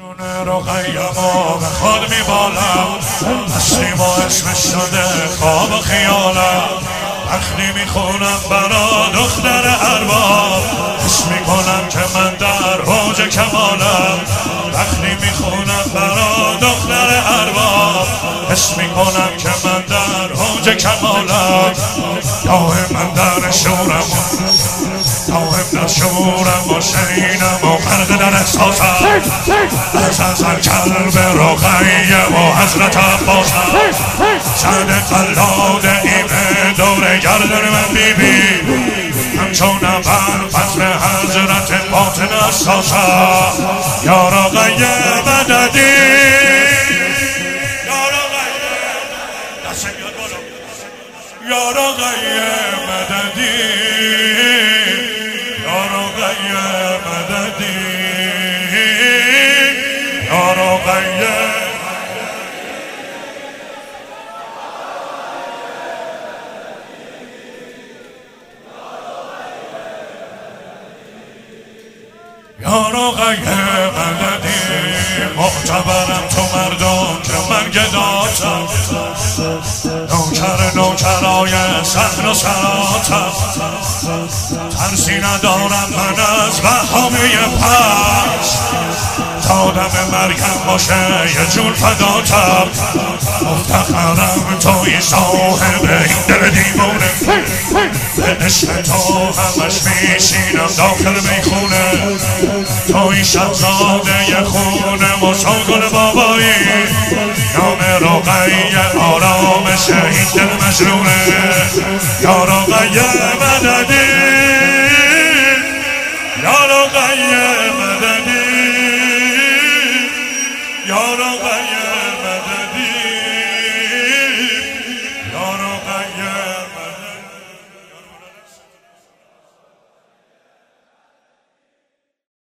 رقیه‌مو به خود میبالم، اسمیم و اسمش شده خواب و خیالم. وقتی میخونم برا دختر ارباب، حس میکنم که من در اوج کمالم. وقتی میخونم برا دختر ارباب، حس میکنم که من در اوج کمالم. دائما در شورم، دائم در شورم و شینم و غرق در احساسم. از کلب رقیه و حضرت عباسم. صد قلاد ایمه دور گردن من بیبی، همچون بر فضل حضرت باطن اساسم. یا رقیه مددی، یا رقیه دست بیاد بالا، یا رقیه مددی، یا رقیه مددی، یا رقیه. یا رقیه مددی، معتبرم تو مردم که من گداتم. نوکرای صحن و سراتم. ترسی ندارم من از بهامه پس، تا دم مرگم باشه یه جون فداتم. مفتخرم توی صاحب این دل دیوونه، به عشق تو همش میشینم داخل میخونه. توی شهزاده خونه مساگل بابایی، نام رقیه آرامش این دل مجنونه. یا رقیه مددی، یا رقیه مددی، یا رقیه مددی، یا رقیه